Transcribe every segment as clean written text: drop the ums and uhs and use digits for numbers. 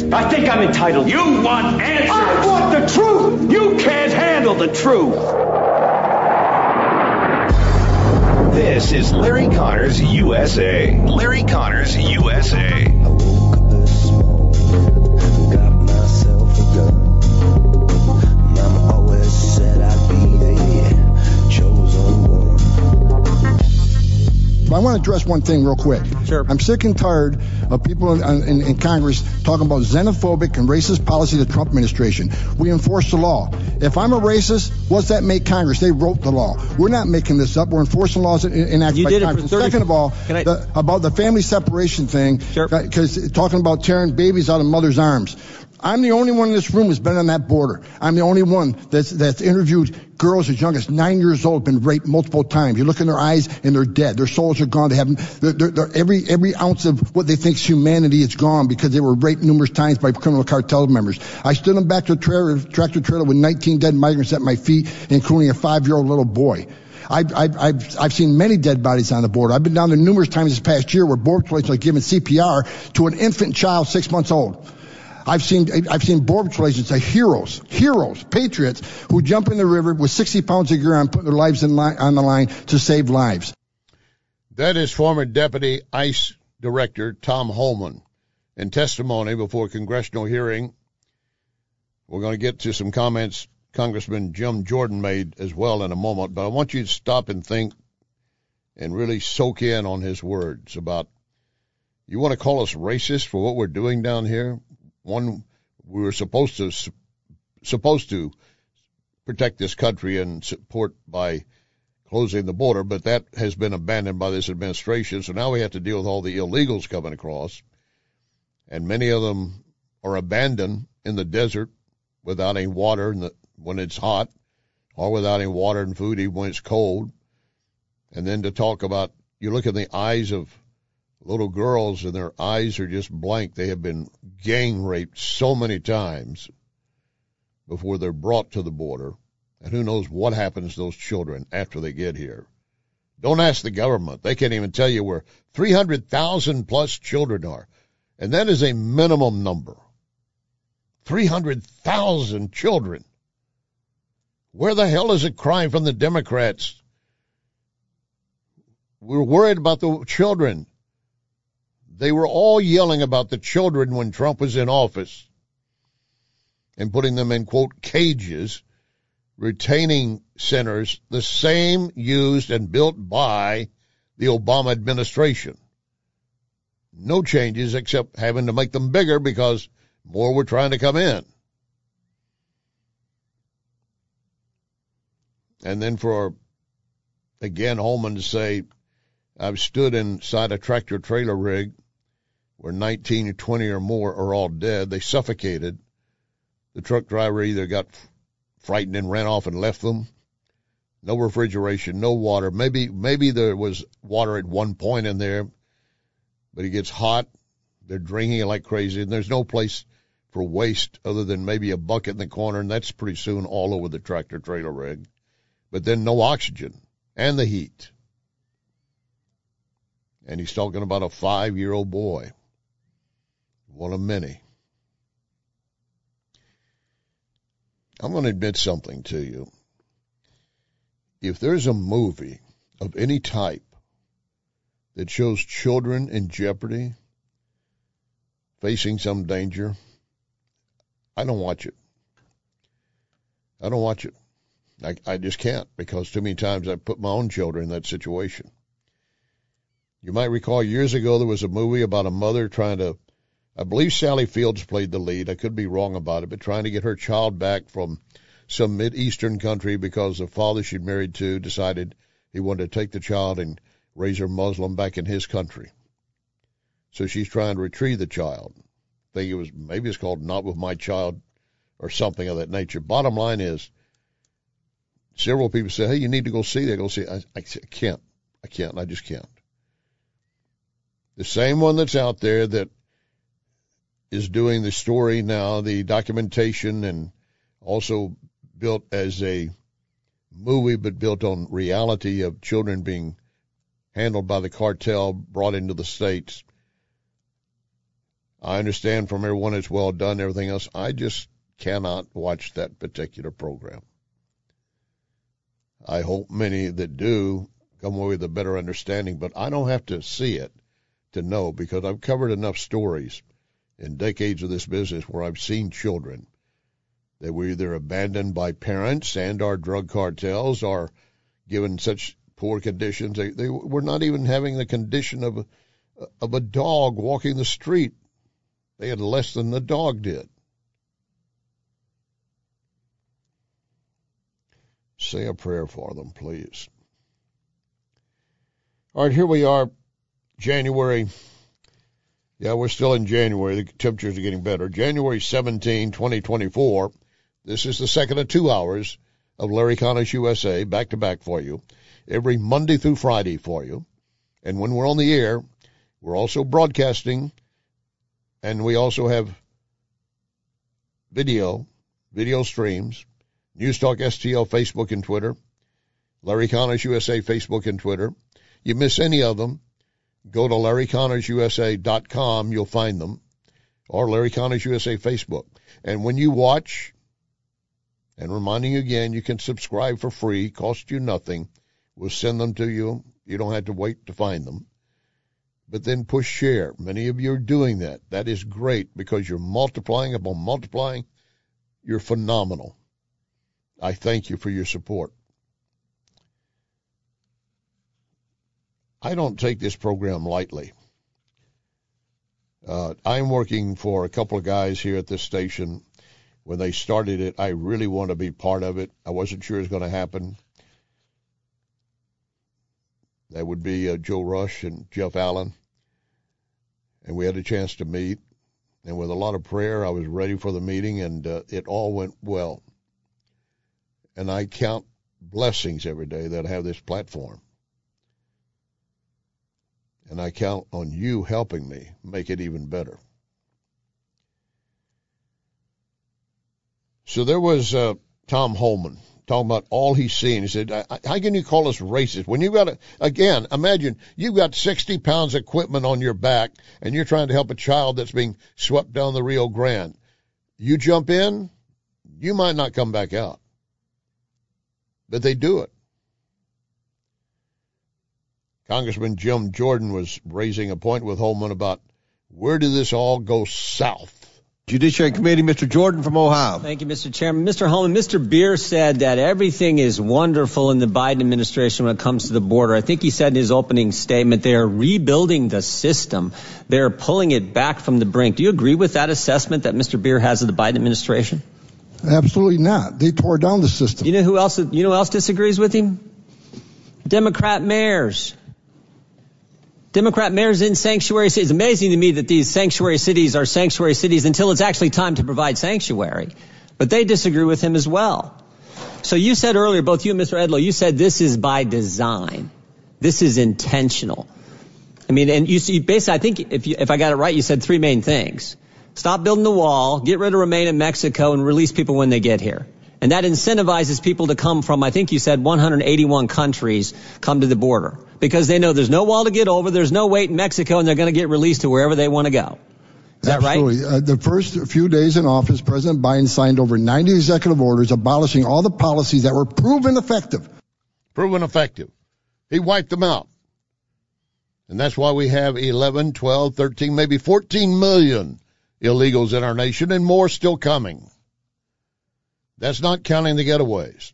I think I'm entitled. You want answers. I want the truth. You can't handle the truth. This is Larry Connors USA. Larry Connors USA. I woke up this morning, got myself a gun. Mama always said I'd be the chosen one. I want to address one thing real quick. Sure. I'm sick and tired of people in Congress talking about xenophobic and racist policy of the Trump administration. We enforce the law. If I'm a racist, what's that make Congress? They wrote the law. We're not making this up. We're enforcing laws enacted by Congress. Second of all, about the family separation thing, because talking about tearing babies out of mothers' arms. I'm the only one in this room who's been on that border. I'm the only one that's interviewed girls as young as 9 years old, been raped multiple times. You look in their eyes and they're dead. Their souls are gone. They have every ounce of what they think is humanity is gone because they were raped numerous times by criminal cartel members. I stood in back to a tractor trailer with 19 dead migrants at my feet, including a 5-year-old little boy. I've seen many dead bodies on the border. I've been down there numerous times this past year where border patrol are giving CPR to an infant child 6 months old. I've seen border patrol agents, heroes, patriots who jump in the river with 60 pounds of gear on, putting their lives on the line to save lives. That is former Deputy ICE Director Tom Homan in testimony before a congressional hearing. We're going to get to some comments Congressman Jim Jordan made as well in a moment, but I want you to stop and think and really soak in on his words about, you want to call us racist for what we're doing down here? One, we were supposed to protect this country and support by closing the border, but that has been abandoned by this administration. So now we have to deal with all the illegals coming across, and many of them are abandoned in the desert without any water when it's hot, or without any water and food even when it's cold. And then to talk about, you look in the eyes of little girls and their eyes are just blank. They have been gang raped so many times before they're brought to the border. And who knows what happens to those children after they get here. Don't ask the government. They can't even tell you where 300,000 plus children are. And that is a minimum number. 300,000 children. Where the hell is the crime from the Democrats? We're worried about the children. They were all yelling about the children when Trump was in office and putting them in, quote, cages, retaining centers, the same used and built by the Obama administration. No changes except having to make them bigger because more were trying to come in. And then for, again, Holman to say, I've stood inside a tractor-trailer rig where 19 or 20 or more are all dead. They suffocated. The truck driver either got frightened and ran off and left them. No refrigeration, no water. Maybe there was water at one point in there, but it gets hot. They're drinking it like crazy, and there's no place for waste other than maybe a bucket in the corner, and that's pretty soon all over the tractor-trailer rig. But then no oxygen and the heat. And he's talking about a 5-year-old boy. One of many. I'm going to admit something to you. If there's a movie of any type that shows children in jeopardy, facing some danger, I don't watch it. I don't watch it. I just can't, because too many times I've put my own children in that situation. You might recall years ago there was a movie about a mother trying to, I believe Sally Fields played the lead. I could be wrong about it, but trying to get her child back from some Mideastern country because the father she'd married to decided he wanted to take the child and raise her Muslim back in his country. So she's trying to retrieve the child. I think maybe it's called Not With My Child or something of that nature. Bottom line is, several people say, hey, you need to go see that. Go see it. I can't. I just can't. The same one that's out there that is doing the story now, the documentation, and also built as a movie, but built on reality of children being handled by the cartel, brought into the States. I understand from everyone it's well done, everything else. I just cannot watch that particular program. I hope many that do come away with a better understanding, but I don't have to see it to know, because I've covered enough stories in decades of this business where I've seen children that were either abandoned by parents and our drug cartels or given such poor conditions. They were not even having the condition of a dog walking the street. They had less than the dog did. Say a prayer for them, please. All right, here we are, January. Yeah, we're still in January. The temperatures are getting better. January 17, 2024. This is the second of 2 hours of Larry Connors USA, back-to-back for you, every Monday through Friday for you. And when we're on the air, we're also broadcasting, and we also have video streams, News Talk STL, Facebook and Twitter, Larry Connors USA, Facebook and Twitter. You miss any of them, go to LarryConnorsUSA.com, you'll find them, or Larry Connors USA Facebook. And when you watch, and reminding you again, you can subscribe for free, cost you nothing. We'll send them to you. You don't have to wait to find them. But then push share. Many of you are doing that. That is great, because you're multiplying upon multiplying. You're phenomenal. I thank you for your support. I don't take this program lightly. I'm working for a couple of guys here at this station. When they started it, I really want to be part of it. I wasn't sure it was going to happen. That would be Joe Rush and Jeff Allen. And we had a chance to meet. And with a lot of prayer, I was ready for the meeting, and it all went well. And I count blessings every day that I have this platform. And I count on you helping me make it even better. So there was Tom Holman talking about all he's seen. He said, how can you call us racist? When you've got again, imagine you've got 60 pounds of equipment on your back and you're trying to help a child that's being swept down the Rio Grande. You jump in, you might not come back out. But they do it. Congressman Jim Jordan was raising a point with Holman about where did this all go south? Judiciary Committee, Mr. Jordan from Ohio. Thank you, Mr. Chairman. Mr. Holman, Mr. Beer said that everything is wonderful in the Biden administration when it comes to the border. I think he said in his opening statement they are rebuilding the system. They're pulling it back from the brink. Do you agree with that assessment that Mr. Beer has of the Biden administration? Absolutely not. They tore down the system. You know who else disagrees with him? Democrat mayors. Democrat mayors in sanctuary cities. It's amazing to me that these sanctuary cities are sanctuary cities until it's actually time to provide sanctuary. But they disagree with him as well. So you said earlier, both you and Mr. Edlow, you said this is by design. This is intentional. I mean, and you basically, I think if I got it right, you said three main things. Stop building the wall, get rid of Remain in Mexico, and release people when they get here. And that incentivizes people to come from, I think you said 181 countries come to the border. Because they know there's no wall to get over, there's no wait in Mexico, and they're going to get released to wherever they want to go. Is that right? Absolutely. The first few days in office, President Biden signed over 90 executive orders abolishing all the policies that were proven effective. Proven effective. He wiped them out. And that's why we have 11, 12, 13, maybe 14 million illegals in our nation, and more still coming. That's not counting the getaways.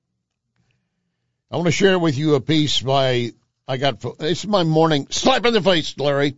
I want to share with you a piece it's my morning slap in the face, Larry.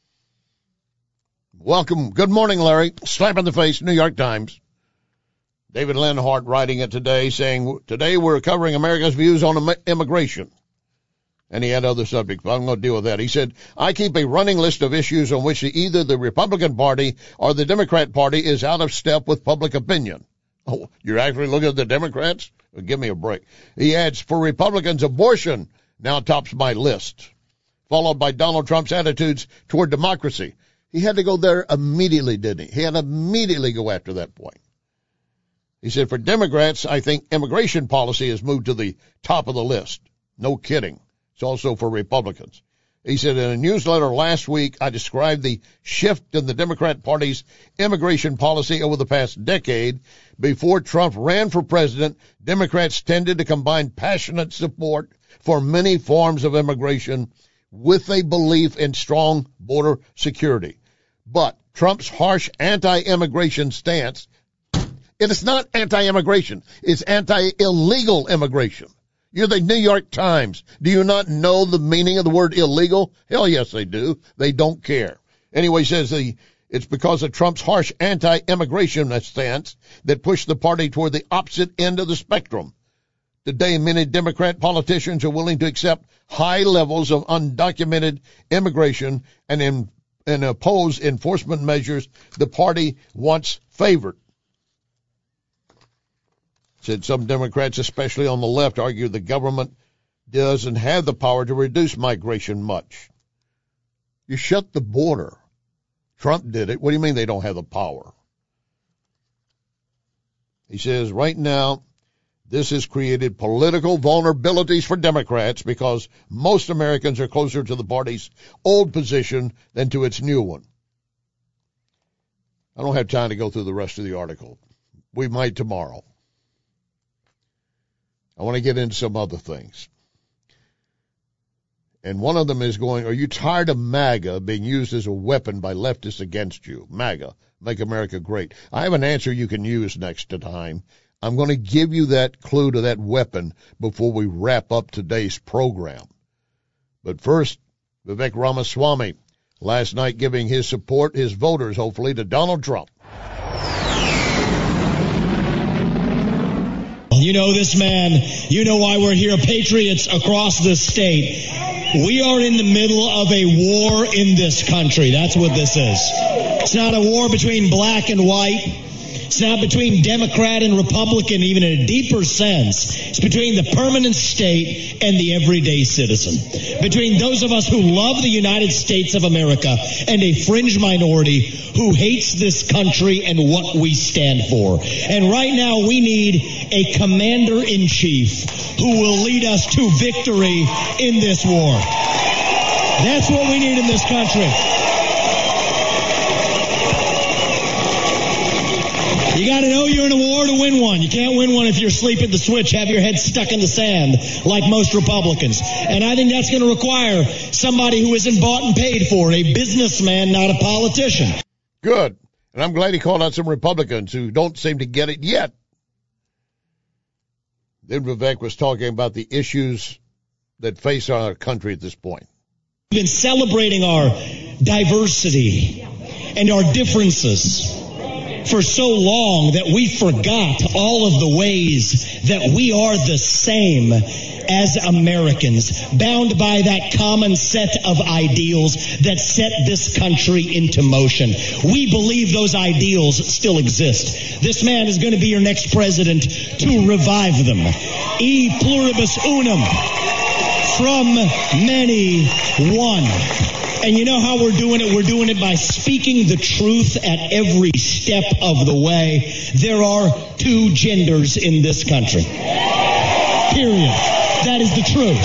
Welcome. Good morning, Larry. Slap in the face, New York Times. David Lenhart writing it today, saying, today we're covering America's views on immigration. And he had other subjects, but I'm going to deal with that. He said, I keep a running list of issues on which either the Republican Party or the Democrat Party is out of step with public opinion. Oh, you're actually looking at the Democrats? Well, give me a break. He adds, for Republicans, abortion now tops my list, followed by Donald Trump's attitudes toward democracy. He had to go there immediately, didn't he? He had to immediately go after that point. He said, for Democrats, I think immigration policy has moved to the top of the list. No kidding. It's also for Republicans. He said, in a newsletter last week, I described the shift in the Democrat Party's immigration policy over the past decade. Before Trump ran for president, Democrats tended to combine passionate support for many forms of immigration with a belief in strong border security. But Trump's harsh anti-immigration stance, it is not anti-immigration, it's anti-illegal immigration. You're the New York Times. Do you not know the meaning of the word illegal? Hell yes, they do. They don't care. Anyway, he says it's because of Trump's harsh anti-immigration stance that pushed the party toward the opposite end of the spectrum. Today, many Democrat politicians are willing to accept high levels of undocumented immigration and oppose enforcement measures the party once favored. Said some Democrats, especially on the left, argue the government doesn't have the power to reduce migration much. You shut the border. Trump did it. What do you mean they don't have the power? He says right now this has created political vulnerabilities for Democrats because most Americans are closer to the party's old position than to its new one. I don't have time to go through the rest of the article. We might tomorrow. I want to get into some other things. And one of them is are you tired of MAGA being used as a weapon by leftists against you? MAGA, Make America Great. I have an answer you can use next time. I'm going to give you that clue to that weapon before we wrap up today's program. But first, Vivek Ramaswamy, last night giving his support, his voters, hopefully, to Donald Trump. You know this man. You know why we're here, patriots across this state. We are in the middle of a war in this country. That's what this is. It's not a war between black and white. It's not between Democrat and Republican, even in a deeper sense. It's between the permanent state and the everyday citizen. Between those of us who love the United States of America and a fringe minority who hates this country and what we stand for. And right now we need a commander-in-chief who will lead us to victory in this war. That's what we need in this country. You got to know you're in a war to win one. You can't win one if you're asleep at the switch, have your head stuck in the sand like most Republicans. And I think that's going to require somebody who isn't bought and paid for, a businessman, not a politician. Good. And I'm glad he called out some Republicans who don't seem to get it yet. Then Vivek was talking about the issues that face our country at this point. We've been celebrating our diversity and our differences for so long that we forgot all of the ways that we are the same as Americans, bound by that common set of ideals that set this country into motion. We believe those ideals still exist. This man is going to be your next president to revive them. E pluribus unum, from many, one. And you know how we're doing it? We're doing it by speaking the truth at every step of the way. There are two genders in this country. Period. That is the truth.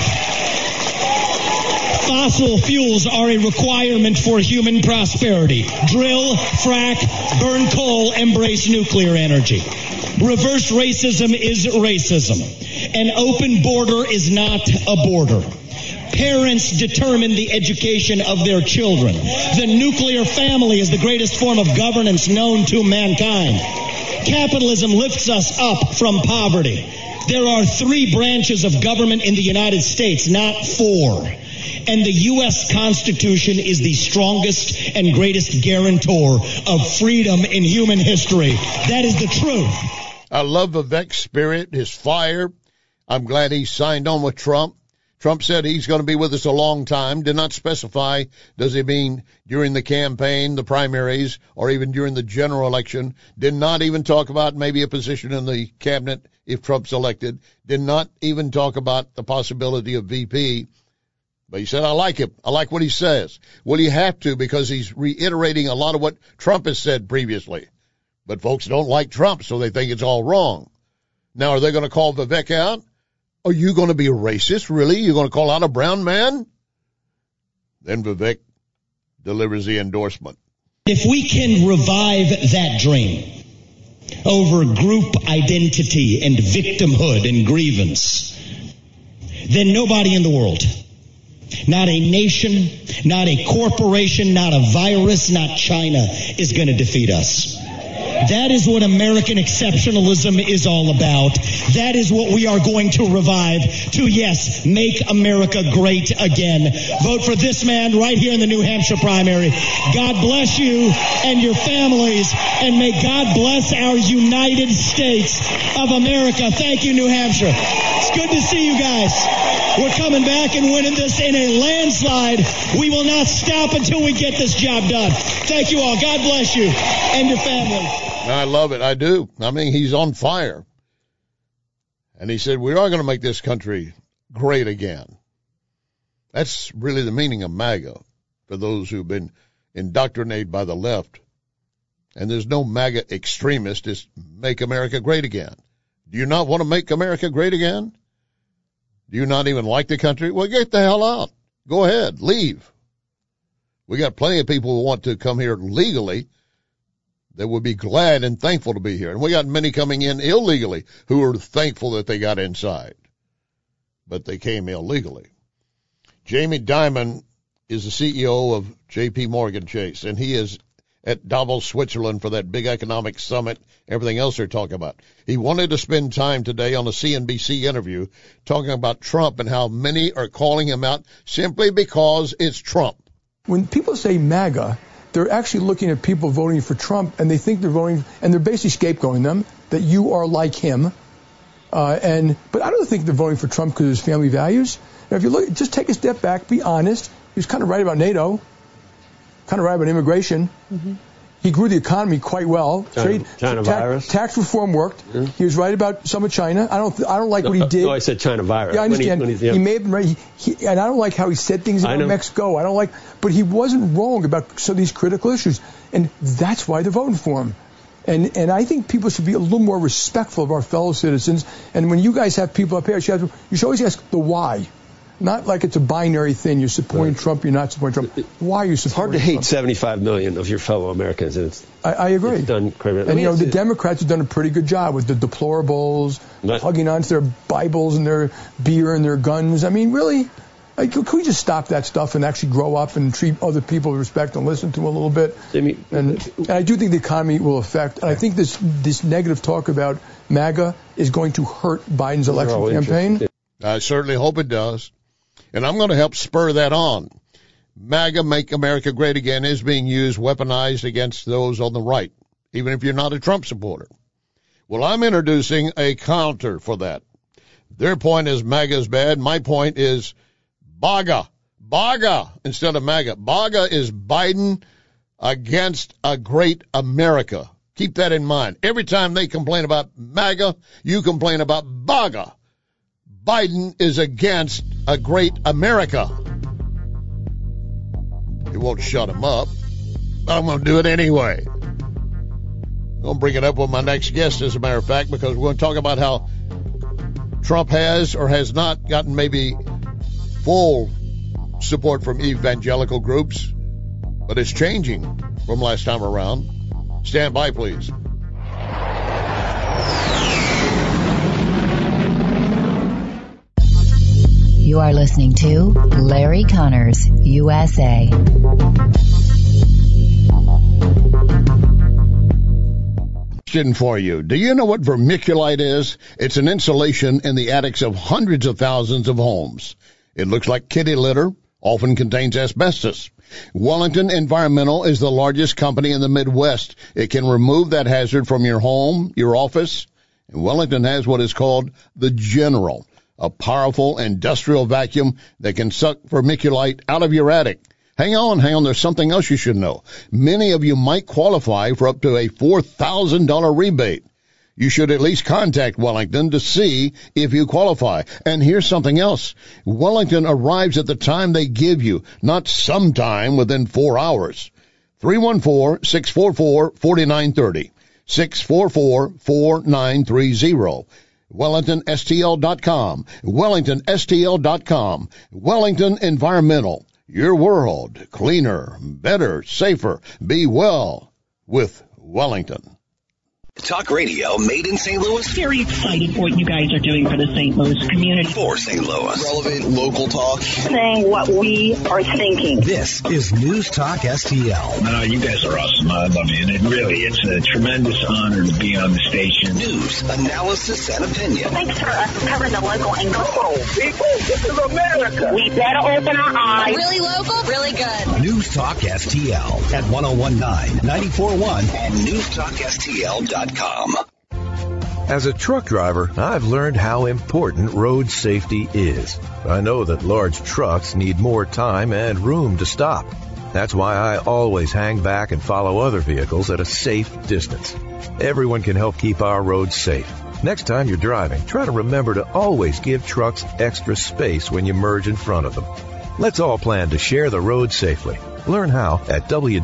Fossil fuels are a requirement for human prosperity. Drill, frack, burn coal, embrace nuclear energy. Reverse racism is racism. An open border is not a border. Parents determine the education of their children. The nuclear family is the greatest form of governance known to mankind. Capitalism lifts us up from poverty. There are 3 branches of government in the United States, not 4. And the U.S. Constitution is the strongest and greatest guarantor of freedom in human history. That is the truth. I love Vivek's spirit, his fire. I'm glad he signed on with Trump. Trump said he's going to be with us a long time, did not specify, does he mean during the campaign, the primaries, or even during the general election, did not even talk about maybe a position in the cabinet if Trump's elected, did not even talk about the possibility of VP. But he said, I like him. I like what he says. Well, you have to because he's reiterating a lot of what Trump has said previously. But folks don't like Trump, so they think it's all wrong. Now, are they going to call Vivek out? Are you going to be a racist? Really? You're going to call out a brown man? Then Vivek delivers the endorsement. If we can revive that dream over group identity and victimhood and grievance, then nobody in the world, not a nation, not a corporation, not a virus, not China, is going to defeat us. That is what American exceptionalism is all about. That is what we are going to revive to, yes, make America great again. Vote for this man right here in the New Hampshire primary. God bless you and your families, and may God bless our United States of America. Thank you, New Hampshire. It's good to see you guys. We're coming back and winning this in a landslide. We will not stop until we get this job done. Thank you all. God bless you and your family. I love it. I do. I mean, he's on fire. And he said, we are going to make this country great again. That's really the meaning of MAGA for those who've been indoctrinated by the left. And there's no MAGA extremist. It's make America great again. Do you not want to make America great again? Do you not even like the country? Well, get the hell out. Go ahead. Leave. We got plenty of people who want to come here legally that would be glad and thankful to be here. And we got many coming in illegally who are thankful that they got inside. But they came illegally. Jamie Dimon is the CEO of J.P. Morgan Chase, and he is at Davos, Switzerland for that big economic summit, everything else they're talking about. He wanted to spend time today on a CNBC interview talking about Trump and how many are calling him out simply because it's Trump. When people say MAGA, they're actually looking at people voting for Trump, and they think they're voting, and they're basically scapegoating them, that you are like him. But I don't think they're voting for Trump because of his family values. Now, if you look, just take a step back, be honest. He was kind of right about NATO, kind of right about immigration. Mm-hmm. He grew the economy quite well. China virus. Tax reform worked. Yeah. He was right about some of China. I don't like what he did. No, I said China virus. Yeah, I understand. He may have been right. And I don't like how he said things about Mexico. But he wasn't wrong about some of these critical issues. And that's why they're voting for him. And I think people should be a little more respectful of our fellow citizens. And when you guys have people up here, you should always ask the why. Not like it's a binary thing. You're supporting Trump, you're not supporting Trump. Why are you supporting Trump? It's hard to hate 75 million of your fellow Americans. And I agree. It's done criminal. And, the Democrats have done a pretty good job with the deplorables, hugging onto their Bibles and their beer and their guns. I mean, really, can we just stop that stuff and actually grow up and treat other people with respect and listen to them a little bit? And I do think the economy will affect. And I think this negative talk about MAGA is going to hurt Biden's election campaign. I certainly hope it does. And I'm going to help spur that on. MAGA, Make America Great Again, is being used, weaponized against those on the right, even if you're not a Trump supporter. Well, I'm introducing a counter for that. Their point is MAGA is bad. My point is BAGA. BAGA instead of MAGA. BAGA is Biden against a great America. Keep that in mind. Every time they complain about MAGA, you complain about BAGA. Biden is against a great America. It won't shut him up, but I'm going to do it anyway. I'm going to bring it up with my next guest, as a matter of fact, because we're going to talk about how Trump has or has not gotten maybe full support from evangelical groups, but it's changing from last time around. Stand by, please. You are listening to Larry Connors, USA. Question for you. Do you know what vermiculite is? It's an insulation in the attics of hundreds of thousands of homes. It looks like kitty litter, often contains asbestos. Wellington Environmental is the largest company in the Midwest. It can remove that hazard from your home, your office. And Wellington has what is called the General, a powerful industrial vacuum that can suck vermiculite out of your attic. Hang on, there's something else you should know. Many of you might qualify for up to a $4,000 rebate. You should at least contact Wellington to see if you qualify. And here's something else. Wellington arrives at the time they give you, not sometime within 4 hours. 314-644-4930. 644-4930. WellingtonSTL.com. WellingtonSTL.com. Wellington Environmental. your world cleaner, better, safer. Be well with Wellington. Talk radio made in St. Louis. Very excited for what you guys are doing for the St. Louis community. For St. Louis. Relevant local talk. Saying what we are thinking. This is News Talk STL. No, you guys are awesome. I love you. And it's a tremendous honor to be on the station. News, analysis, and opinion. Thanks for us covering the local angle. Come on, people. This is America. We better open our eyes. Really local, really good. News Talk STL at 1019, 94.1, and newstalkstl.com. As a truck driver, I've learned how important road safety is. I know that large trucks need more time and room to stop. That's why I always hang back and follow other vehicles at a safe distance. Everyone can help keep our roads safe. Next time you're driving, try to remember to always give trucks extra space when you merge in front of them. Let's all plan to share the road safely. Learn how at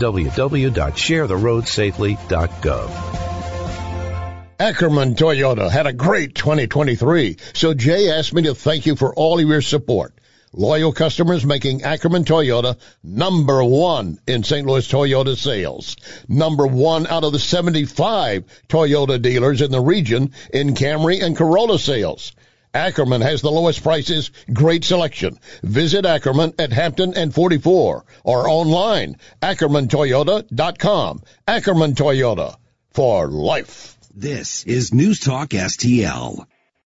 www.sharetheroadsafely.gov. Ackerman Toyota had a great 2023, so Jay asked me to thank you for all of your support. Loyal customers making Ackerman Toyota number one in St. Louis Toyota sales. Number one out of the 75 Toyota dealers in the region in Camry and Corolla sales. Ackerman has the lowest prices, great selection. Visit Ackerman at Hampton and 44 or online, AckermanToyota.com. Ackerman Toyota, for life. This is News Talk STL.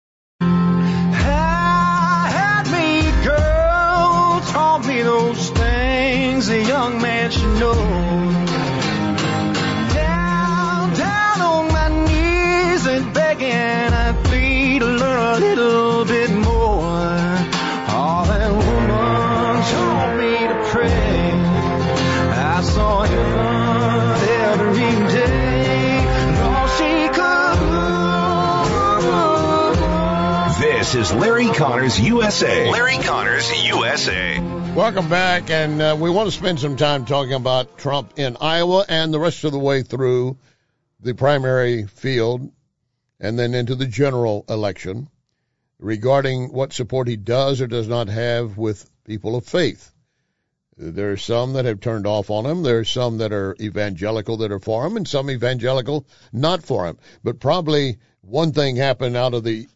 Had me, girl, taught me those things a young man should know. Down on my knees and begging, I plead to learn a little bit more. Oh, that woman taught me to pray. I saw heaven every day. This is Larry Connors USA. Larry Connors USA. Welcome back, and we want to spend some time talking about Trump in Iowa and the rest of the way through the primary field and then into the general election regarding what support he does or does not have with people of faith. There are some that have turned off on him. There are some that are evangelical that are for him, and some evangelical not for him. But probably one thing happened out of the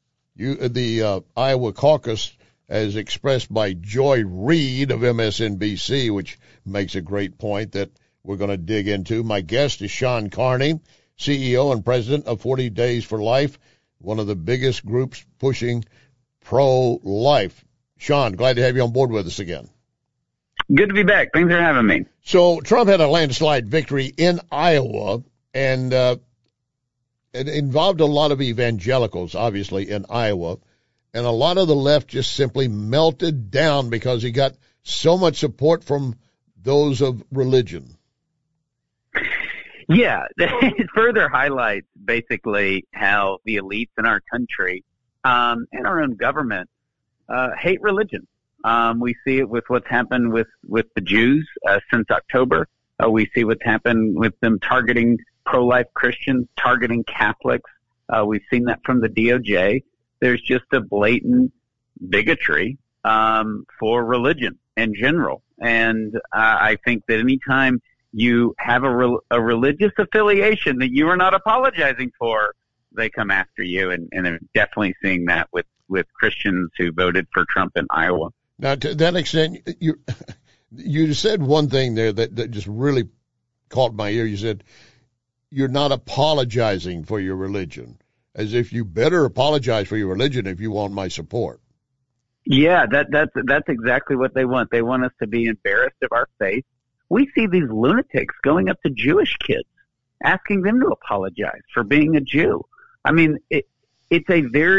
Iowa caucus as expressed by Joy Reid of MSNBC, which makes a great point that we're going to dig into. My guest is Sean Carney, CEO and president of 40 Days for Life, one of the biggest groups pushing pro-life. Sean, glad to have you on board with us again. Good to be back. Thanks for having me. So Trump had a landslide victory in Iowa, and it involved a lot of evangelicals, obviously, in Iowa, and a lot of the left just simply melted down because he got so much support from those of religion. Yeah, it further highlights basically how the elites in our country and our own government hate religion. We see it with what's happened with the Jews since October. We see what's happened with them targeting pro-life Christians, targeting Catholics. We've seen that from the DOJ. There's just a blatant bigotry for religion in general. And I think that anytime you have a religious affiliation that you are not apologizing for, they come after you. And I'm definitely seeing that with Christians who voted for Trump in Iowa. Now, to that extent, you said one thing there that just really caught my ear. You said, you're not apologizing for your religion, as if you better apologize for your religion if you want my support. Yeah, that's exactly what they want. They want us to be embarrassed of our faith. We see these lunatics going up to Jewish kids, asking them to apologize for being a Jew. I mean, it's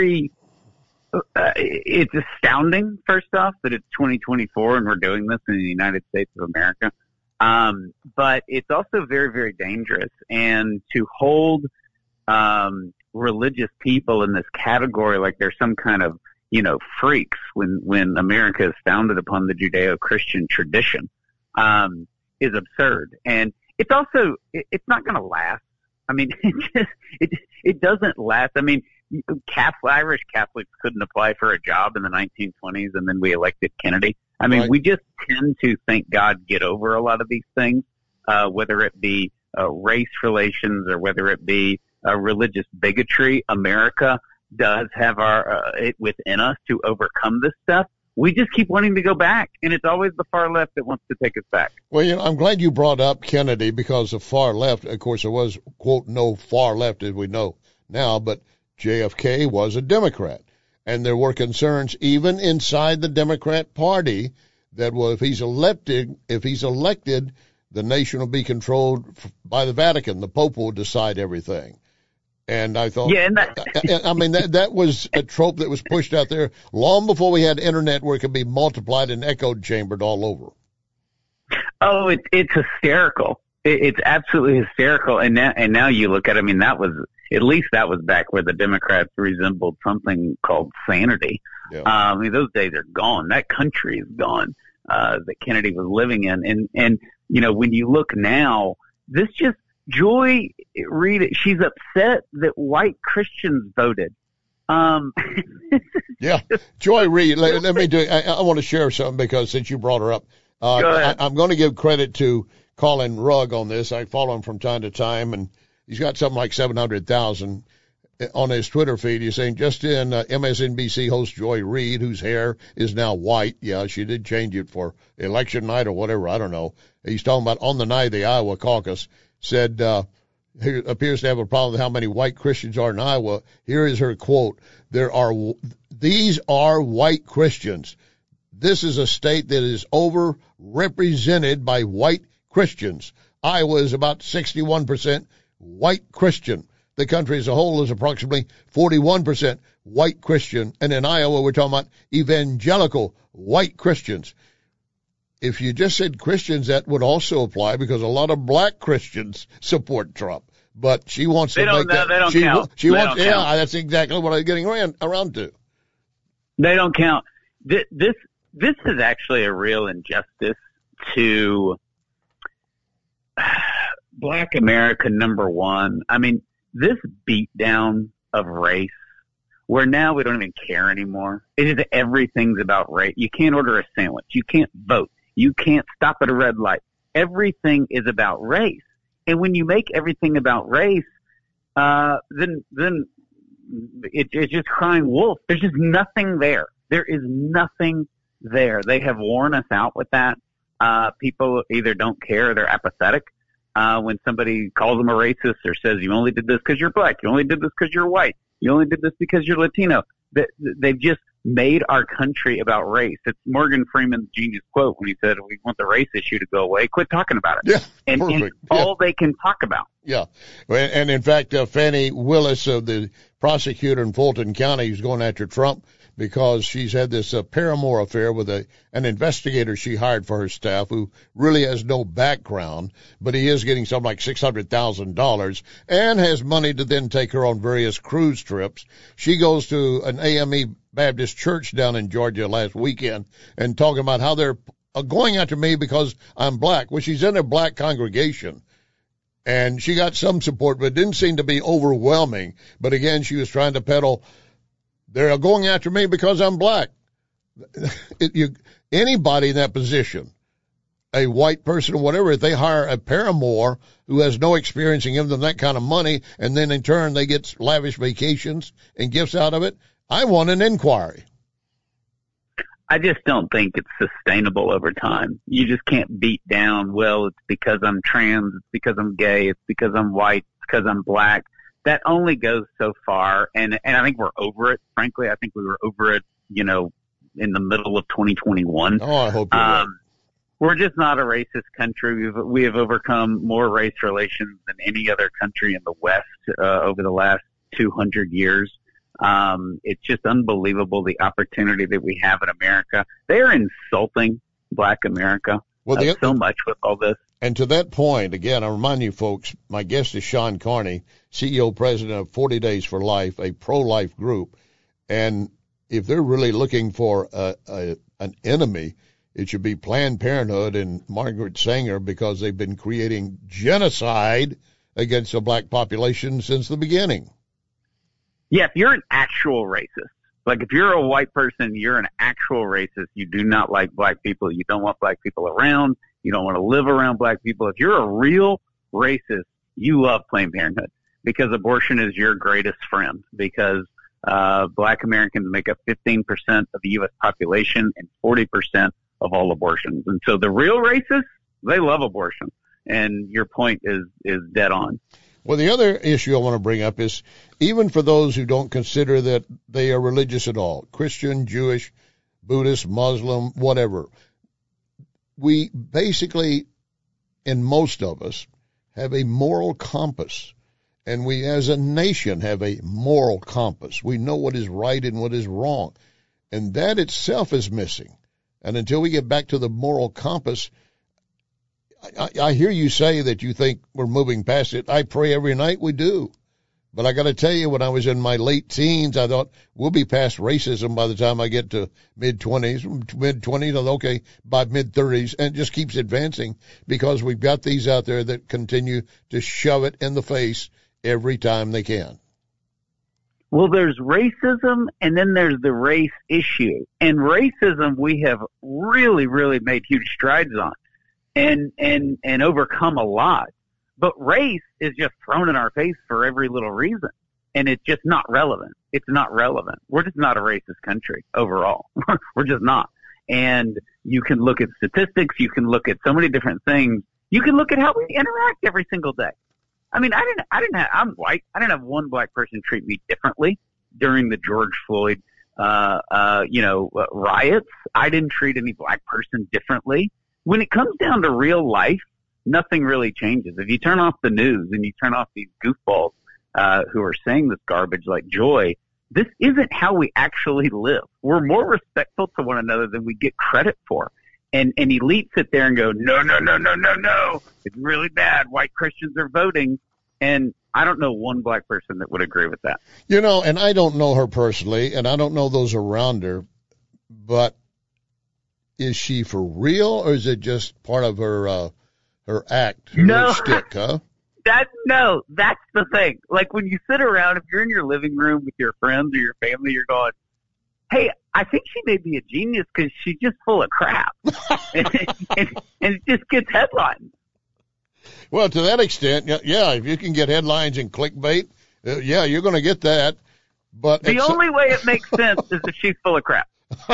astounding, first off, that it's 2024 and we're doing this in the United States of America. But it's also very, very dangerous. And to hold religious people in this category like they're some kind of, freaks when America is founded upon the Judeo-Christian tradition is absurd. And it's also, it's not going to last. I mean, it doesn't last. I mean, Irish Catholics couldn't apply for a job in the 1920s, and then we elected Kennedy. I mean, we just tend to, thank God, get over a lot of these things, whether it be race relations or whether it be religious bigotry. America does have it within us to overcome this stuff. We just keep wanting to go back, and it's always the far left that wants to take us back. Well, I'm glad you brought up Kennedy, because the far left, of course, there was, quote, no far left as we know now, but JFK was a Democrat. And there were concerns even inside the Democrat Party that, well, if he's elected, the nation will be controlled by the Vatican. The Pope will decide everything. And I thought, that was a trope that was pushed out there long before we had internet, where it could be multiplied and echoed chambered all over. Oh, it's hysterical. It's absolutely hysterical. And now you look at it, I mean, that was back where the Democrats resembled something called sanity. Yeah. I mean, those days are gone. That country is gone, that Kennedy was living in. And, you know, when you look now, this just, Joy Reid, she's upset that white Christians voted. Yeah, Joy Reid, let me do it. I want to share something, because since you brought her up, I'm going to give credit to Colin Rugg on this. I follow him from time to time, and he's got something like 700,000 on his Twitter feed. He's saying, just in MSNBC host Joy Reid, whose hair is now white. Yeah, she did change it for election night or whatever. I don't know. He's talking about on the night of the Iowa caucus, said, he appears to have a problem with how many white Christians are in Iowa. Here is her quote. These are white Christians. This is a state that is overrepresented by white Christians. Iowa is about 61% white Christian. The country as a whole is approximately 41% white Christian. And in Iowa, we're talking about evangelical white Christians. If you just said Christians, that would also apply, because a lot of black Christians support Trump. But she wants to make that. They don't count. She wants. Yeah, that's exactly what I'm getting around to. They don't count. This is actually a real injustice to Black America, number one. I mean, this beatdown of race, where now we don't even care anymore. It is everything's about race. You can't order a sandwich. You can't vote. You can't stop at a red light. Everything is about race. And when you make everything about race, then it's just crying wolf. There's just nothing there. There is nothing there. They have worn us out with that. People either don't care or they're apathetic. When somebody calls them a racist or says, you only did this because you're black, you only did this because you're white, you only did this because you're Latino. They've just made our country about race. It's Morgan Freeman's genius quote when he said, we want the race issue to go away. Quit talking about it. Yeah, and all they can talk about. Yeah. And in fact, Fannie Willis, the prosecutor in Fulton County, who's going after Trump because she's had this paramour affair with an investigator she hired for her staff who really has no background, but he is getting something like $600,000 and has money to then take her on various cruise trips. She goes to an AME Baptist church down in Georgia last weekend and talking about how they're going after me because I'm black. Well, she's in a black congregation. And she got some support, but it didn't seem to be overwhelming. But again, she was trying to peddle, they're going after me because I'm black. Anybody in that position, a white person or whatever, if they hire a paramour who has no experience and give them that kind of money, and then in turn they get lavish vacations and gifts out of it, I want an inquiry. I just don't think it's sustainable over time. You just can't beat down, well, it's because I'm trans, it's because I'm gay, it's because I'm white, it's because I'm black. That only goes so far, and I think we're over it. Frankly, I think we were over it, in the middle of 2021. Oh, I hope you're right. We're just not a racist country. We have overcome more race relations than any other country in the West over the last 200 years. It's just unbelievable the opportunity that we have in America. They are insulting Black America so much with all this. And to that point, again, I remind you folks, my guest is Sean Carney, CEO, president of 40 Days for Life, a pro-life group. And if they're really looking for an enemy, it should be Planned Parenthood and Margaret Sanger, because they've been creating genocide against the black population since the beginning. Yeah, if you're an actual racist, Like, if you're a white person, you're an actual racist. You do not like black people. You don't want black people around. You don't want to live around black people. If you're a real racist, you love Planned Parenthood because abortion is your greatest friend, because black Americans make up 15% of the U.S. population and 40% of all abortions. And so the real racists, they love abortion. And your point is dead on. Well, the other issue I want to bring up is, even for those who don't consider that they are religious at all, Christian, Jewish, Buddhist, Muslim, whatever, we basically, and most of us, have a moral compass. And we as a nation have a moral compass. We know what is right and what is wrong. And that itself is missing. And until we get back to the moral compass, I hear you say that you think we're moving past it. I pray every night we do. But I got to tell you, when I was in my late teens, I thought we'll be past racism by the time I get to mid-20s. I thought, okay, by mid-30s, and it just keeps advancing because we've got these out there that continue to shove it in the face every time they can. Well, there's racism, and then there's the race issue. And racism we have really, really made huge strides on and overcome a lot. But race is just thrown in our face for every little reason. And it's just not relevant. It's not relevant. We're just not a racist country overall. We're just not. And you can look at statistics. You can look at so many different things. You can look at how we interact every single day. I mean, I'm white. I didn't have one black person treat me differently during the George Floyd, riots. I didn't treat any black person differently. When it comes down to real life, nothing really changes. If you turn off the news and you turn off these goofballs, who are saying this garbage like Joy, this isn't how we actually live. We're more respectful to one another than we get credit for. And elites sit there and go, no. It's really bad. White Christians are voting. And I don't know one black person that would agree with that. You know, and I don't know her personally, and I don't know those around her, but is she for real, or is it just part of her act, her shtick, huh? That's the thing. Like, when you sit around, if you're in your living room with your friends or your family, you're going, hey, I think she may be a genius because she's just full of crap. and it just gets headlines. Well, to that extent, yeah, if you can get headlines and clickbait, you're going to get that. But the only way it makes sense is if she's full of crap.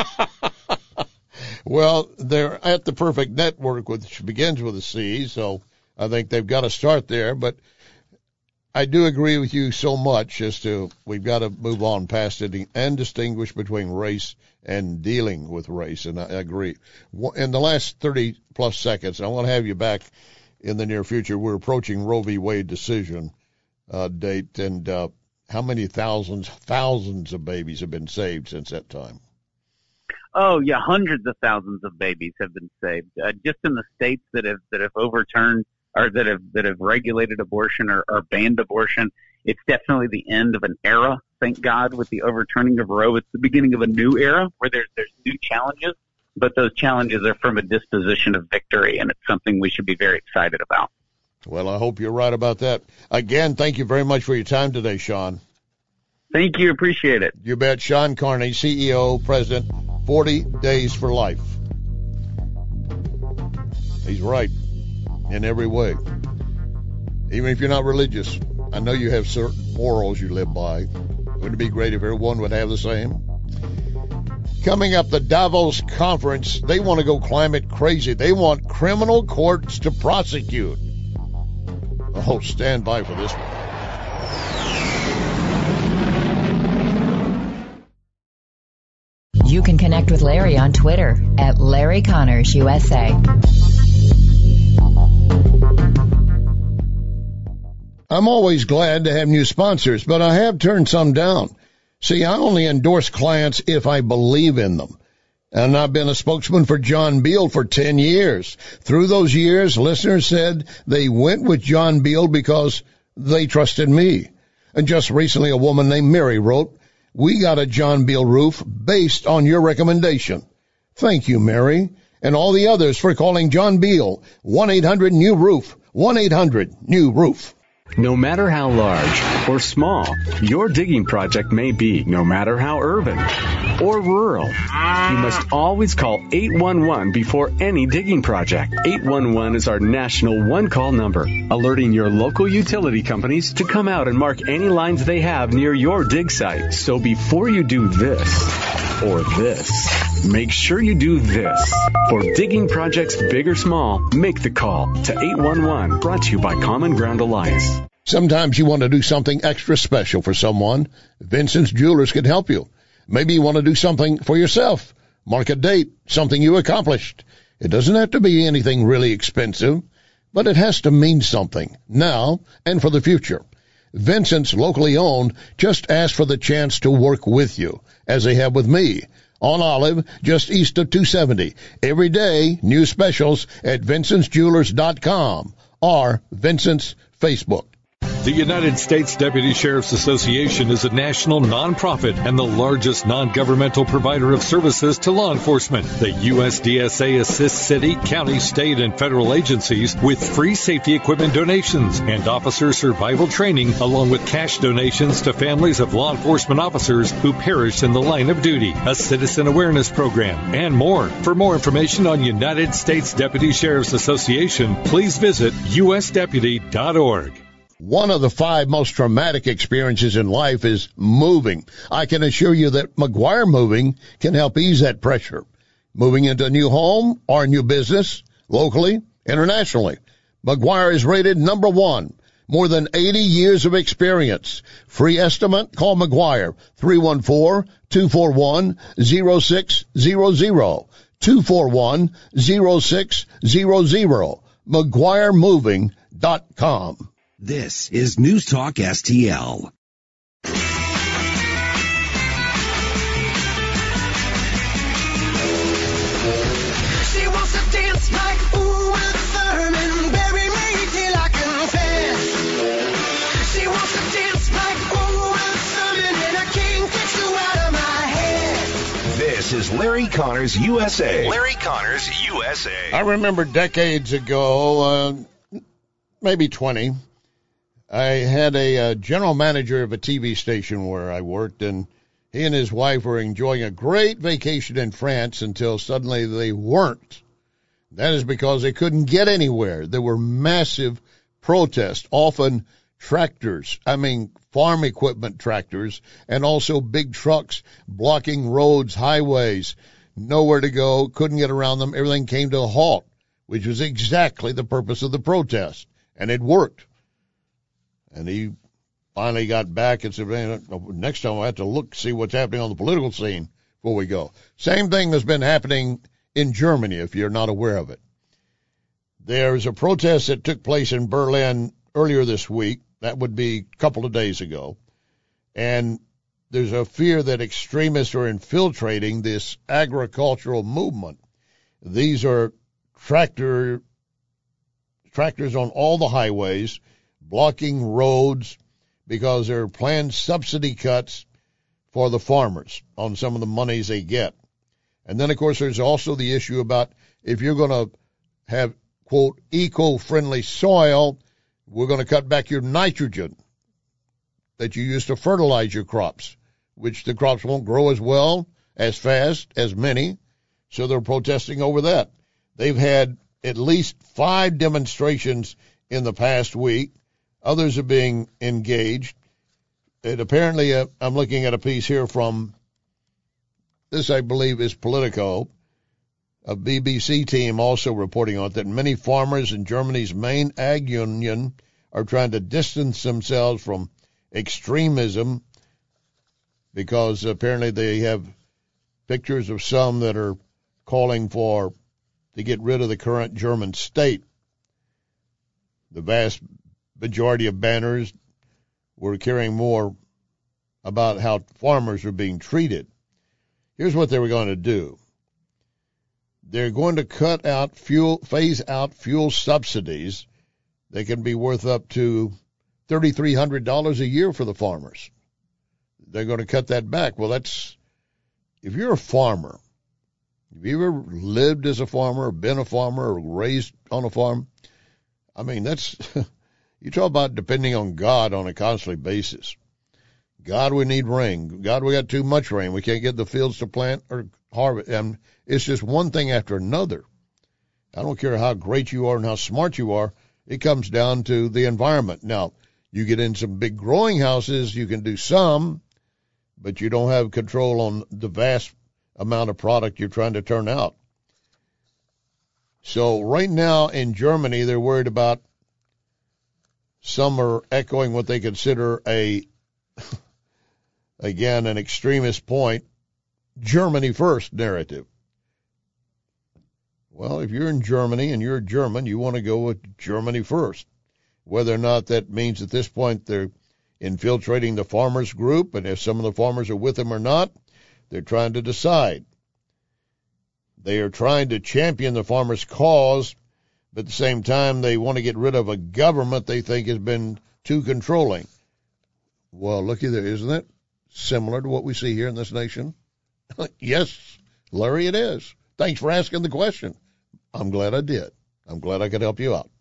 Well, they're at the Perfect Network, which begins with a C, so I think they've got to start there. But I do agree with you so much as to we've got to move on past it and distinguish between race and dealing with race, and I agree. In the last 30-plus seconds, I want to have you back in the near future. We're approaching Roe v. Wade decision date, and how many thousands of babies have been saved since that time? Oh, yeah, hundreds of thousands of babies have been saved. Just in the states that have overturned or that have regulated abortion or banned abortion, it's definitely the end of an era, thank God, with the overturning of Roe. It's the beginning of a new era where there's new challenges, but those challenges are from a disposition of victory, and it's something we should be very excited about. Well, I hope you're right about that. Again, thank you very much for your time today, Sean. Thank you. Appreciate it. You bet. Sean Carney, CEO, President, 40 Days for Life. He's right in every way. Even if you're not religious, I know you have certain morals you live by. Wouldn't it be great if everyone would have the same? Coming up, the Davos conference, they want to go climate crazy. They want criminal courts to prosecute. Oh, stand by for this one. You can connect with Larry on Twitter at Larry Connors USA. I'm always glad to have new sponsors, but I have turned some down. See, I only endorse clients if I believe in them. And I've been a spokesman for John Beal for 10 years. Through those years, listeners said they went with John Beal because they trusted me. And just recently, a woman named Mary wrote, "We got a John Beal roof based on your recommendation." Thank you, Mary, and all the others for calling John Beal. 1-800-NEW-ROOF. 1-800-NEW-ROOF. No matter how large or small your digging project may be, no matter how urban or rural, you must always call 811 before any digging project. 811 is our national one-call number, alerting your local utility companies to come out and mark any lines they have near your dig site. So before you do this or this, make sure you do this. For digging projects big or small, make the call to 811. Brought to you by Common Ground Alliance. Sometimes you want to do something extra special for someone. Vincent's Jewelers can help you. Maybe you want to do something for yourself. Mark a date, something you accomplished. It doesn't have to be anything really expensive, but it has to mean something now and for the future. Vincent's, locally owned, just ask for the chance to work with you, as they have with me. On Olive, just east of 270. Every day, new specials at vincentsjewelers.com or Vincent's Facebook. The United States Deputy Sheriff's Association is a national nonprofit and the largest non-governmental provider of services to law enforcement. The USDSA assists city, county, state, and federal agencies with free safety equipment donations and officer survival training, along with cash donations to families of law enforcement officers who perished in the line of duty, a citizen awareness program, and more. For more information on United States Deputy Sheriff's Association, please visit usdeputy.org. One of the 5 most traumatic experiences in life is moving. I can assure you that McGuire Moving can help ease that pressure. Moving into a new home or a new business, locally, internationally. McGuire is rated number 1. More than 80 years of experience. Free estimate? Call McGuire, 314-241-0600. 241-0600. McGuireMoving.com. This is News Talk STL. She wants to dance like Uma Thurman, bury me till I confess. She wants to dance like Uma Thurman, and I can't get you out of my head. This is Larry Connors USA. Larry Connors USA. I remember decades ago, maybe 20, I had a general manager of a TV station where I worked, and he and his wife were enjoying a great vacation in France until suddenly they weren't. That is because they couldn't get anywhere. There were massive protests, often tractors, farm equipment tractors, and also big trucks blocking roads, highways, nowhere to go, couldn't get around them. Everything came to a halt, which was exactly the purpose of the protest, and it worked. And he finally got back and said, next time I have to see what's happening on the political scene before we go. Same thing has been happening in Germany, if you're not aware of it. There's a protest that took place in Berlin earlier this week. That would be a couple of days ago. And there's a fear that extremists are infiltrating this agricultural movement. These are tractors on all the highways, blocking roads because there are planned subsidy cuts for the farmers on some of the monies they get. And then, of course, there's also the issue about if you're going to have, quote, eco-friendly soil, we're going to cut back your nitrogen that you use to fertilize your crops, which the crops won't grow as well, as fast, as many. So they're protesting over that. They've had at least 5 demonstrations in the past week. Others are being engaged. And apparently, I'm looking at a piece here from, this I believe is Politico, a BBC team also reporting on it, that many farmers in Germany's main ag union are trying to distance themselves from extremism because apparently they have pictures of some that are calling to get rid of the current German state. The vast majority of banners were carrying more about how farmers are being treated. Here's what they were going to do. They're going to phase out fuel subsidies. They can be worth up to $3,300 a year for the farmers. They're going to cut that back. Well, if you're a farmer, have you ever lived as a farmer, or been a farmer, or raised on a farm? You talk about depending on God on a constant basis. God, we need rain. God, we got too much rain. We can't get the fields to plant or harvest. And it's just one thing after another. I don't care how great you are and how smart you are. It comes down to the environment. Now, you get in some big growing houses, you can do some, but you don't have control on the vast amount of product you're trying to turn out. So right now in Germany, they're worried about, some are echoing what they consider again, an extremist point, Germany first narrative. Well, if you're in Germany and you're German, you want to go with Germany first. Whether or not that means at this point they're infiltrating the farmers group, and if some of the farmers are with them or not, they're trying to decide. They are trying to champion the farmers' cause, but at the same time they want to get rid of a government they think has been too controlling. Well, looky there, isn't it similar to what we see here in this nation? Yes, Larry, it is. Thanks for asking the question. I'm glad I did. I'm glad I could help you out.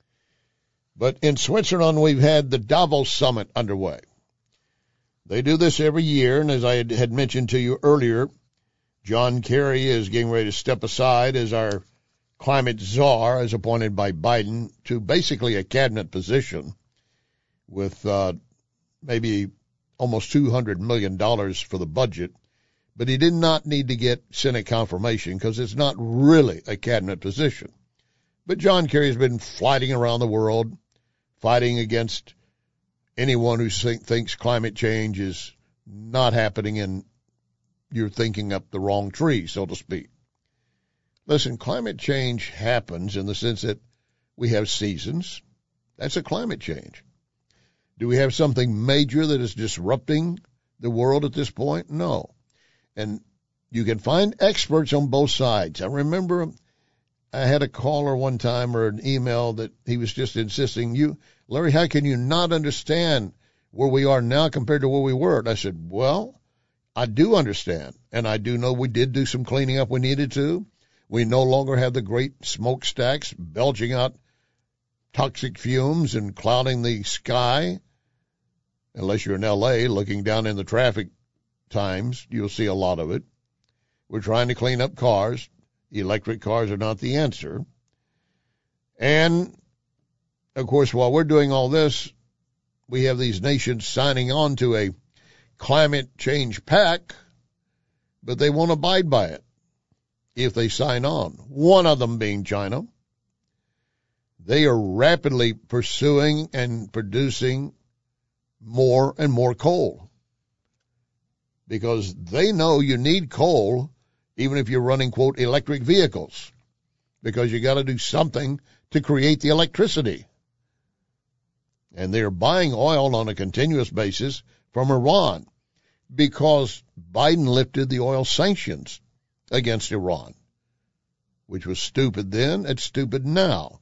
But in Switzerland, we've had the Davos Summit underway. They do this every year, and as I had mentioned to you earlier, John Kerry is getting ready to step aside as our climate czar, as appointed by Biden, to basically a cabinet position with maybe almost $200 million for the budget. But he did not need to get Senate confirmation because it's not really a cabinet position. But John Kerry has been flying around the world, fighting against anyone who thinks climate change is not happening and you're thinking up the wrong tree, so to speak. Listen, climate change happens in the sense that we have seasons. That's a climate change. Do we have something major that is disrupting the world at this point? No. And you can find experts on both sides. I remember I had a caller one time or an email that he was just insisting, Larry, how can you not understand where we are now compared to where we were? And I said, well, I do understand. And I do know we did do some cleaning up we needed to. We no longer have the great smokestacks belching out toxic fumes and clouding the sky. Unless you're in L.A. looking down in the traffic times, you'll see a lot of it. We're trying to clean up cars. Electric cars are not the answer. And, of course, while we're doing all this, we have these nations signing on to a climate change pact, but they won't abide by it if they sign on. One of them being China. They are rapidly pursuing and producing more and more coal because they know you need coal even if you're running, quote, electric vehicles, because you got to do something to create the electricity. And they're buying oil on a continuous basis from Iran because Biden lifted the oil sanctions against Iran, which was stupid then, it's stupid now.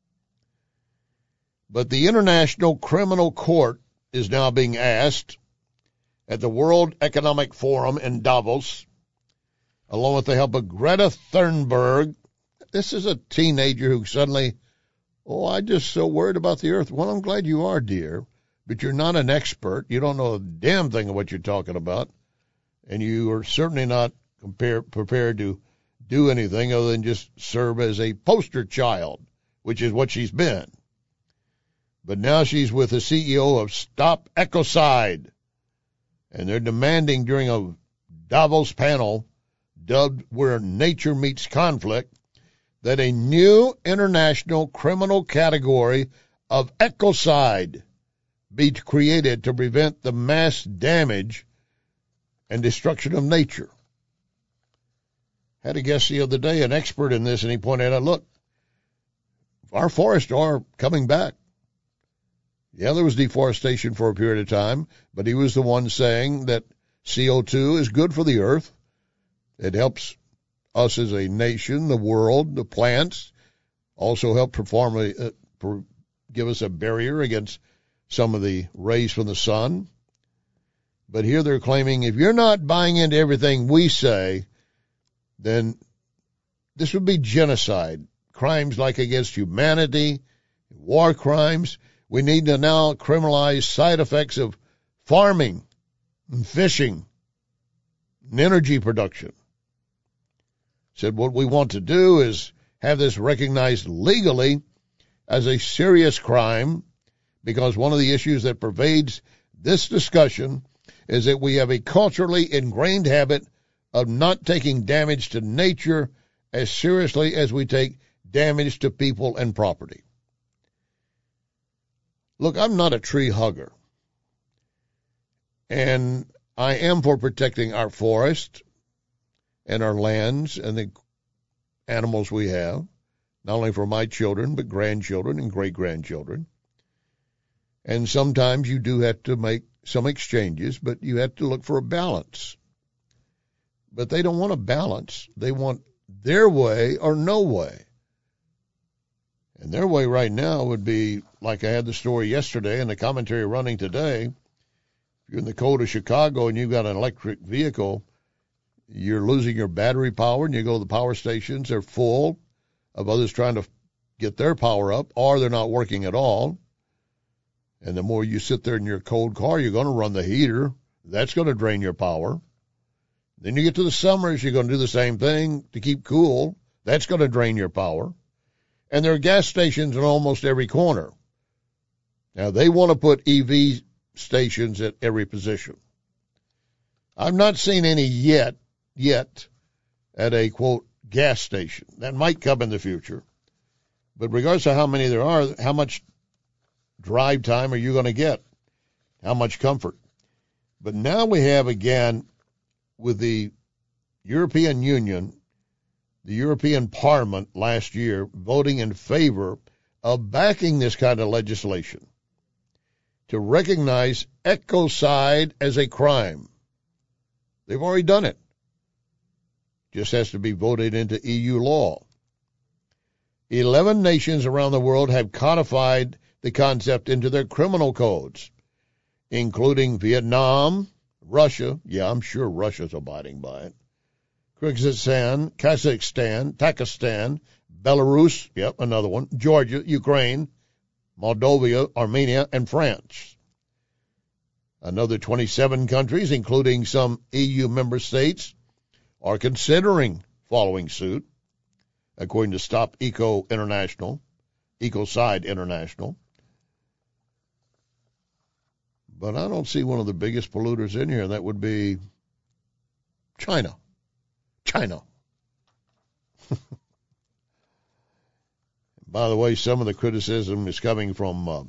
But the International Criminal Court is now being asked at the World Economic Forum in Davos, along with the help of Greta Thunberg. This is a teenager who suddenly, I'm just so worried about the earth. Well, I'm glad you are, dear, but you're not an expert. You don't know a damn thing of what you're talking about, and you are certainly not prepared to do anything other than just serve as a poster child, which is what she's been. But now she's with the CEO of Stop Ecocide, and they're demanding during a Davos panel dubbed Where Nature Meets Conflict that a new international criminal category of ecocide be created to prevent the mass damage and destruction of nature. Had a guest the other day, an expert in this, and he pointed out, look, our forests are coming back. Yeah, there was deforestation for a period of time, but he was the one saying that CO2 is good for the earth. It helps us as a nation, the world, the plants, also help give us a barrier against some of the rays from the sun. But here they're claiming if you're not buying into everything we say, then this would be genocide, crimes like against humanity, war crimes. We need to now criminalize side effects of farming and fishing and energy production. Said what we want to do is have this recognized legally as a serious crime, because one of the issues that pervades this discussion is that we have a culturally ingrained habit of not taking damage to nature as seriously as we take damage to people and property. Look, I'm not a tree hugger, and I am for protecting our forest and our lands and the animals we have, not only for my children, but grandchildren and great-grandchildren. And sometimes you do have to make some exchanges, but you have to look for a balance. But they don't want a balance. They want their way or no way. And their way right now would be, like I had the story yesterday and the commentary running today, if you're in the cold of Chicago and you've got an electric vehicle, you're losing your battery power, and you go to the power stations, they're full of others trying to get their power up, or they're not working at all. And the more you sit there in your cold car, you're going to run the heater. That's going to drain your power. Then you get to the summers, you're going to do the same thing to keep cool. That's going to drain your power. And there are gas stations in almost every corner. Now, they want to put EV stations at every position. I've not seen any yet at a, quote, gas station. That might come in the future. But regardless of how many there are, how much drive time are you going to get? How much comfort? But now we have, again, with the European Union, the European Parliament last year voting in favor of backing this kind of legislation to recognize ecocide as a crime. They've already done it. Just has to be voted into EU law. 11 nations around the world have codified the concept into their criminal codes, including Vietnam, Russia, yeah, I'm sure Russia's abiding by it, Kyrgyzstan, Kazakhstan, Pakistan, Belarus, yep, another one, Georgia, Ukraine, Moldova, Armenia, and France. Another 27 countries, including some EU member states, are considering following suit, according to Stop Eco International, Ecocide International. But I don't see one of the biggest polluters in here, and that would be China. China. By the way, some of the criticism is coming from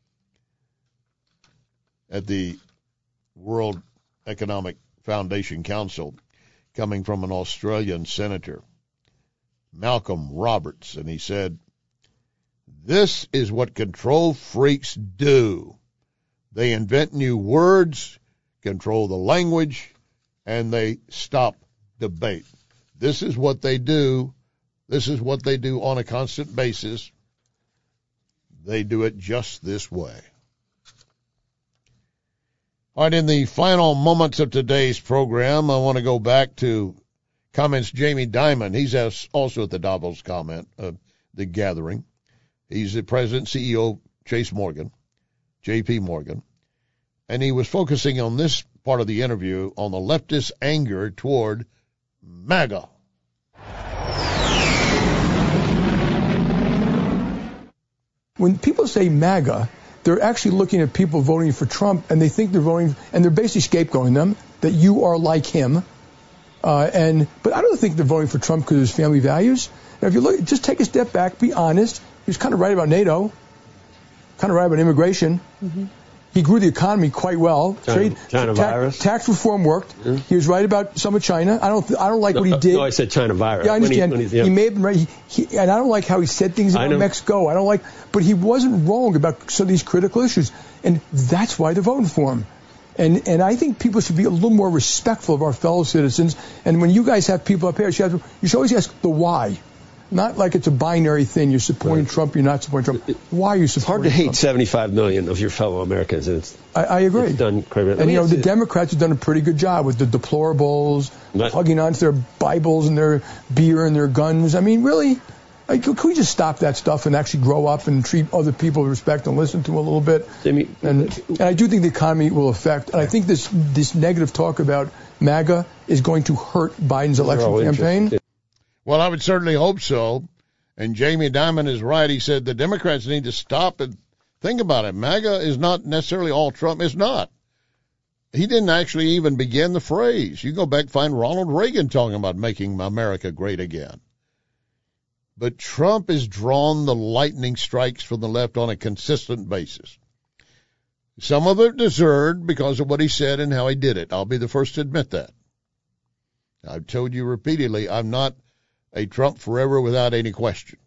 at the World Economic Foundation Council, coming from an Australian senator, Malcolm Roberts, and he said, "This is what control freaks do. They invent new words, control the language, and they stop debate. This is what they do. This is what they do on a constant basis. They do it just this way." All right, in the final moments of today's program, I want to go back to comments Jamie Dimon. He's also at the Davos the gathering. He's the president, CEO of Chase Morgan, J.P. Morgan. And he was focusing on this part of the interview on the leftist anger toward MAGA. When people say MAGA, they're actually looking at people voting for Trump, and they think they're voting, and they're basically scapegoating them, that you are like him. But I don't think they're voting for Trump because of his family values. Now, if you look, just take a step back, be honest. He was kind of right about NATO, kind of right about immigration. Mm-hmm. He grew the economy quite well. China virus. Tax reform worked. Yeah. He was right about some of China. I don't like what he did. No, I said China virus. Yeah, I understand. He may have been right. And I don't like how he said things about Mexico. I don't like, but he wasn't wrong about some of these critical issues, and that's why they're voting for him. And I think people should be a little more respectful of our fellow citizens. And when you guys have people up here, you should always ask the why. Not like it's a binary thing. You're supporting Trump, you're not supporting Trump. Why are you supporting Trump? It's hard to hate 75 million of your fellow Americans. And I agree. It's done criminal. And, the Democrats have done a pretty good job with the deplorables, hugging onto their Bibles and their beer and their guns. I mean, really, Can we just stop that stuff and actually grow up and treat other people with respect and listen to them a little bit? And I do think the economy will affect, and I think this negative talk about MAGA is going to hurt Biden's election campaign. Well, I would certainly hope so. And Jamie Dimon is right. He said the Democrats need to stop and think about it. MAGA is not necessarily all Trump. It's not. He didn't actually even begin the phrase. You go back and find Ronald Reagan talking about making America great again. But Trump has drawn the lightning strikes from the left on a consistent basis. Some of it deserved because of what he said and how he did it. I'll be the first to admit that. I've told you repeatedly, I'm not a Trump forever without any question.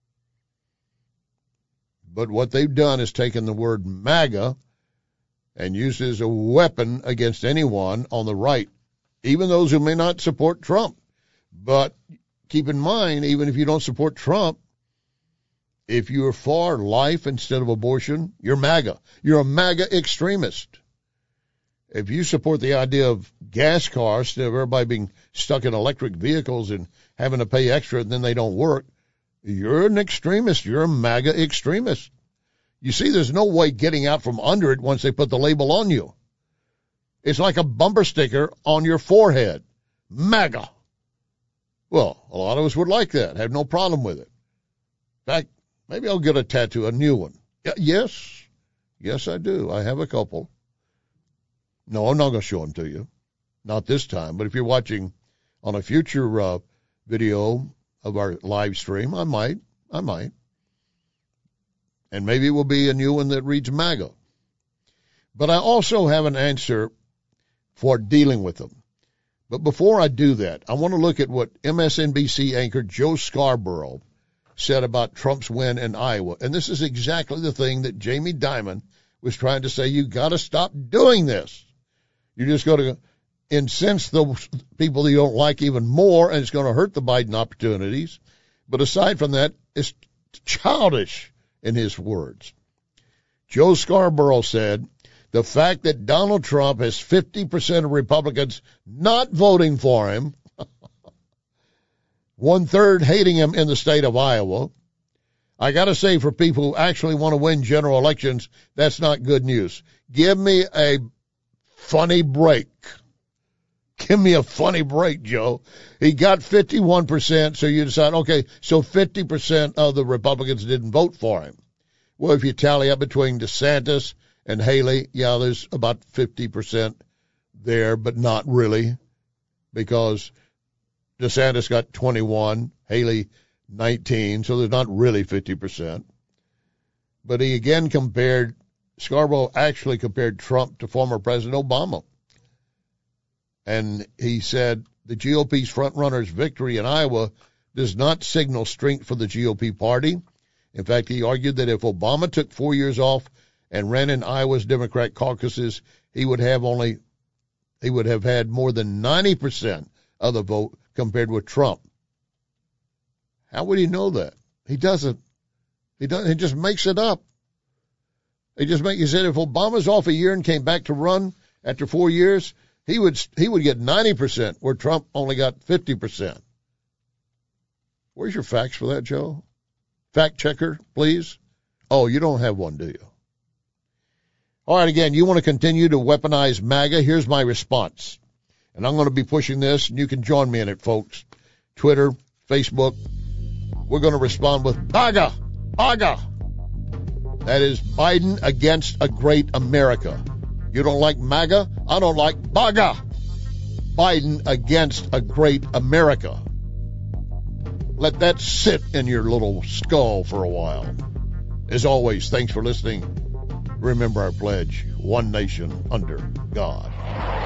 But what they've done is taken the word MAGA and used it as a weapon against anyone on the right, even those who may not support Trump. But keep in mind, even if you don't support Trump, if you're for life instead of abortion, you're MAGA. You're a MAGA extremist. If you support the idea of gas cars instead of everybody being stuck in electric vehicles and having to pay extra and then they don't work, you're an extremist. You're a MAGA extremist. You see, there's no way getting out from under it once they put the label on you. It's like a bumper sticker on your forehead. MAGA. Well, a lot of us would like that. Have no problem with it. In fact, maybe I'll get a tattoo, a new one. Yes. Yes, I do. I have a couple. No, I'm not going to show them to you. Not this time. But if you're watching on a future video of our live stream, I might. And maybe it will be a new one that reads MAGA. But I also have an answer for dealing with them. But before I do that, I want to look at what MSNBC anchor Joe Scarborough said about Trump's win in Iowa. And this is exactly the thing that Jamie Dimon was trying to say. You got to stop doing this. You're just going to incense the people that you don't like even more, and it's going to hurt the Biden opportunities. But aside from that, it's childish in his words. Joe Scarborough said, the fact that Donald Trump has 50% of Republicans not voting for him, 1/3 hating him in the state of Iowa, I got to say, for people who actually want to win general elections, that's not good news. Give me a funny break. Give me a funny break, Joe. He got 51%, so you decide, okay, so 50% of the Republicans didn't vote for him. Well, if you tally up between DeSantis and Haley, yeah, there's about 50% there, but not really, because DeSantis got 21, Haley 19, so there's not really 50%. But he again Scarborough actually compared Trump to former President Obama. And he said the GOP's front-runner's victory in Iowa does not signal strength for the GOP party. In fact, he argued that if Obama took 4 years off and ran in Iowa's Democrat caucuses, he would have had more than 90% of the vote compared with Trump. How would he know that? He doesn't. He just makes it up. He said if Obama's off a year and came back to run after 4 years, he would get 90%, where Trump only got 50%. Where's your facts for that, Joe? Fact checker, please. Oh, you don't have one, do you? All right, again, you want to continue to weaponize MAGA? Here's my response. And I'm going to be pushing this, and you can join me in it, folks. Twitter, Facebook. We're going to respond with MAGA. MAGA. That is Biden against a great America. You don't like MAGA? I don't like MAGA. Biden against a great America. Let that sit in your little skull for a while. As always, thanks for listening. Remember our pledge, one nation under God.